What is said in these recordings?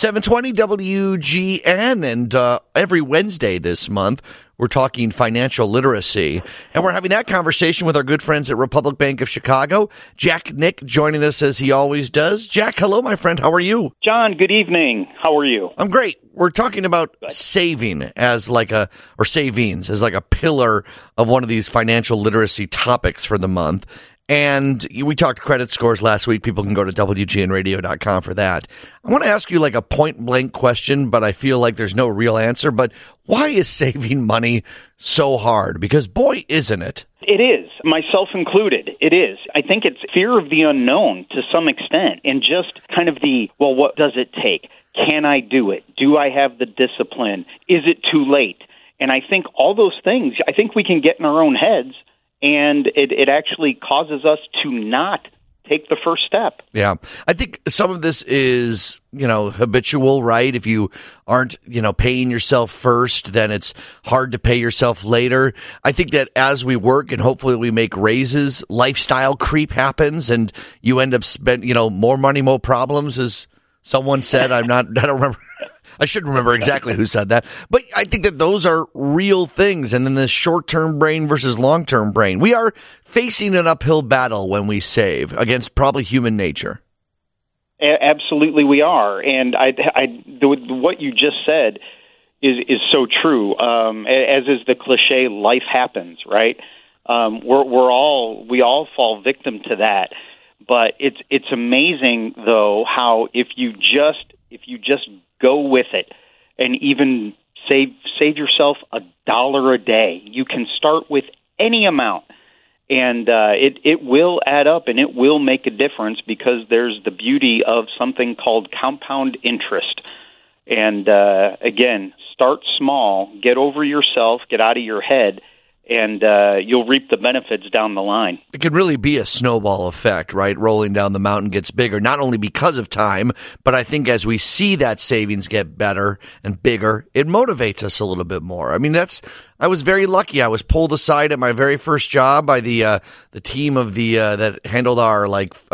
720 WGN, and every Wednesday this month, we're talking financial literacy, and we're having that conversation with our good friends at Republic Bank of Chicago. Jack Nick joining us as he always does. Jack, hello, my friend. How are you? John, good evening. How are you? I'm great. We're talking about savings as like a pillar of one of these financial literacy topics for the month. And we talked credit scores last week. People can go to WGNradio.com for that. I want to ask you like a point-blank question, but I feel like there's no real answer. But why is saving money so hard? Because, boy, isn't it? It is, myself included. It is. I think it's fear of the unknown to some extent, and just kind of what does it take? Can I do it? Do I have the discipline? Is it too late? And I think all those things, I think we can get in our own heads, and it actually causes us to not take the first step. Yeah. I think some of this is, habitual, right? If you aren't, paying yourself first, then it's hard to pay yourself later. I think that as we work and hopefully we make raises, lifestyle creep happens and you end up spending, more money, more problems, as someone said. I don't remember. I should remember exactly who said that. But I think that those are real things. And then the short-term brain versus long-term brain. We are facing an uphill battle when we save against probably human nature. Absolutely we are. And what you just said is so true. As is the cliche, life happens, right? We all fall victim to that. But it's amazing, though, how if you just go with it and even save yourself $1 a day. You can start with any amount, and it will add up, and it will make a difference because there's the beauty of something called compound interest. And again, start small, get over yourself, get out of your head, and you'll reap the benefits down the line. It could really be a snowball effect, right? Rolling down the mountain gets bigger, not only because of time, but I think as we see that savings get better and bigger, it motivates us a little bit more. I mean, I was very lucky. I was pulled aside at my very first job by the team of that handled our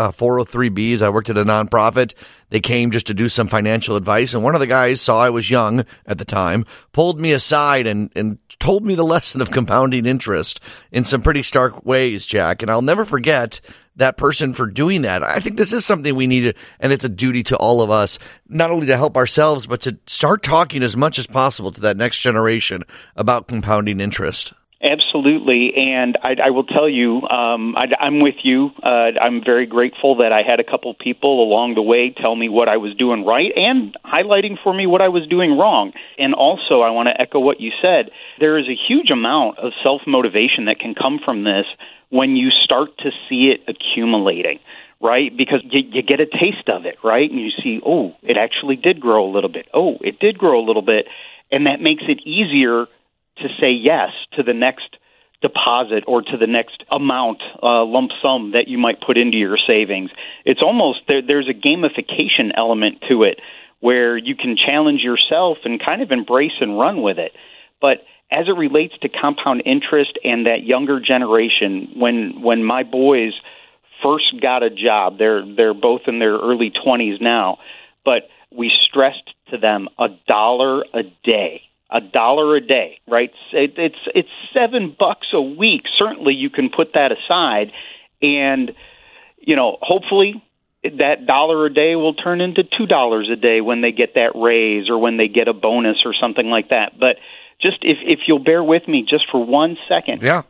403Bs. I worked at a nonprofit. They came just to do some financial advice, and one of the guys saw I was young at the time, pulled me aside and told me the lesson of compounding interest in some pretty stark ways, Jack. And I'll never forget that person for doing that. I think this is something we need, and it's a duty to all of us, not only to help ourselves, but to start talking as much as possible to that next generation about compounding interest. Absolutely, and I will tell you, I'm with you. I'm very grateful that I had a couple people along the way tell me what I was doing right and highlighting for me what I was doing wrong. And also, I want to echo what you said. There is a huge amount of self-motivation that can come from this when you start to see it accumulating, right? Because you get a taste of it, right? And you see, oh, it actually did grow a little bit. Oh, it did grow a little bit. And that makes it easier to say yes to the next deposit or to the next amount, lump sum that you might put into your savings. It's almost, there's a gamification element to it where you can challenge yourself and kind of embrace and run with it. But as it relates to compound interest and that younger generation, when my boys first got a job, they're both in their early 20s now, but we stressed to them $1 a day. $1 a day, right? It's $7 a week. Certainly, you can put that aside, and hopefully that $1 a day will turn into $2 a day when they get that raise or when they get a bonus or something like that. But just if you'll bear with me just for 1 second, yeah,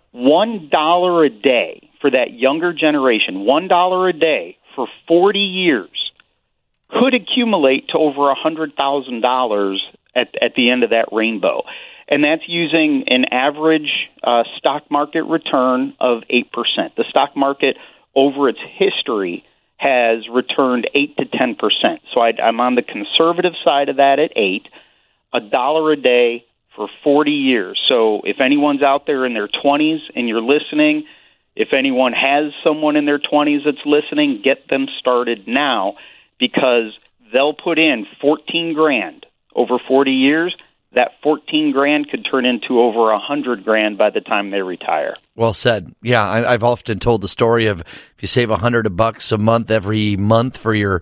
$1 a day for that younger generation, $1 a day for 40 years could accumulate to over $100,000 at the end of that rainbow. And that's using an average stock market return of 8%. The stock market over its history has returned 8 to 10%. So I'm on the conservative side of that at 8, $1 a day for 40 years. So if anyone's out there in their 20s and you're listening, if anyone has someone in their 20s that's listening, get them started now because they'll put in $14,000 over 40 years, that 14 grand could turn into over 100 grand by the time they retire. Well said. Yeah, I've often told the story of if you save $100 a month every month for your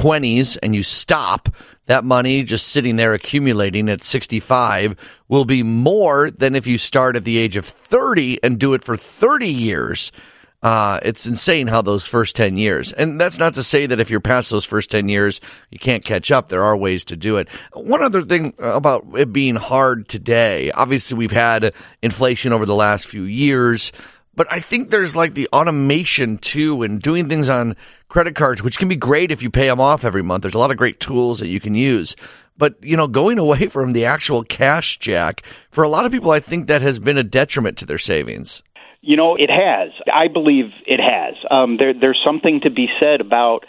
20s and you stop, that money just sitting there accumulating at 65 will be more than if you start at the age of 30 and do it for 30 years. It's insane how those first 10 years, and that's not to say that if you're past those first 10 years, you can't catch up. There are ways to do it. One other thing about it being hard today, obviously we've had inflation over the last few years, but I think there's like the automation too and doing things on credit cards, which can be great if you pay them off every month. There's a lot of great tools that you can use. But, going away from the actual cash, Jack, for a lot of people, I think that has been a detriment to their savings. It has. I believe it has. There's something to be said about,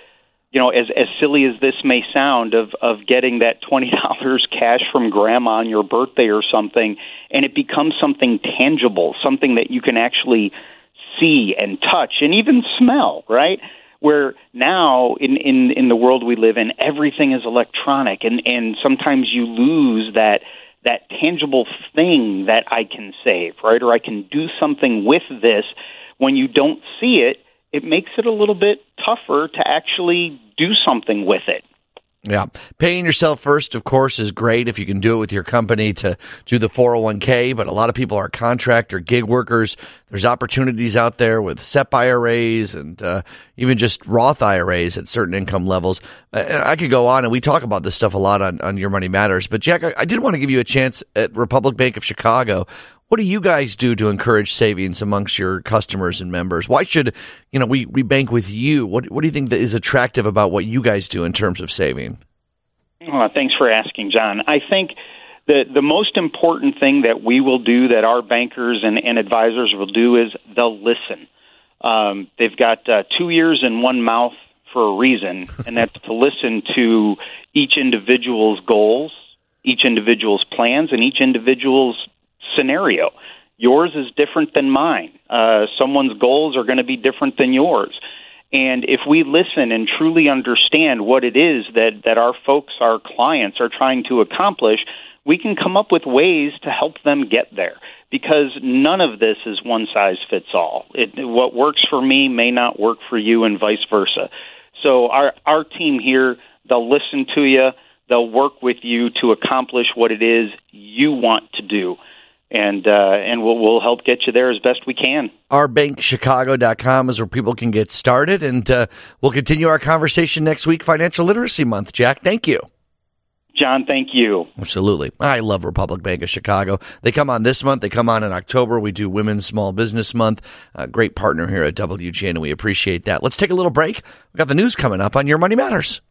as silly as this may sound, of getting that $20 cash from grandma on your birthday or something, and it becomes something tangible, something that you can actually see and touch and even smell, right? Where now in the world we live in, everything is electronic, and sometimes you lose that tangible thing that I can save, right? Or I can do something with this. When you don't see it, it makes it a little bit tougher to actually do something with it. Yeah. Paying yourself first, of course, is great if you can do it with your company to do the 401k, but a lot of people are contract or gig workers. There's opportunities out there with SEP IRAs and even just Roth IRAs at certain income levels. I could go on, and we talk about this stuff a lot on Your Money Matters. But, Jack, I did want to give you a chance at Republic Bank of Chicago. What do you guys do to encourage savings amongst your customers and members? Why should, we bank with you? What do you think that is attractive about what you guys do in terms of saving? Thanks for asking, John. I think the most important thing that we will do, that our bankers and advisors will do, is they'll listen. They've got 2 ears and one mouth for a reason, and that's to listen to each individual's goals, each individual's plans, and each individual's scenario. Yours is different than mine. Someone's goals are going to be different than yours. And if we listen and truly understand what it is that our folks, our clients, are trying to accomplish, we can come up with ways to help them get there. Because none of this is one size fits all. What works for me may not work for you, and vice versa. So our team here, they'll listen to you. They'll work with you to accomplish what it is you want to do. And we'll help get you there as best we can. OurBankChicago.com is where people can get started, and we'll continue our conversation next week, Financial Literacy Month. Jack, thank you. John, thank you. Absolutely. I love Republic Bank of Chicago. They come on this month. They come on in October. We do Women's Small Business Month. A great partner here at WGN, and we appreciate that. Let's take a little break. We've got the news coming up on Your Money Matters.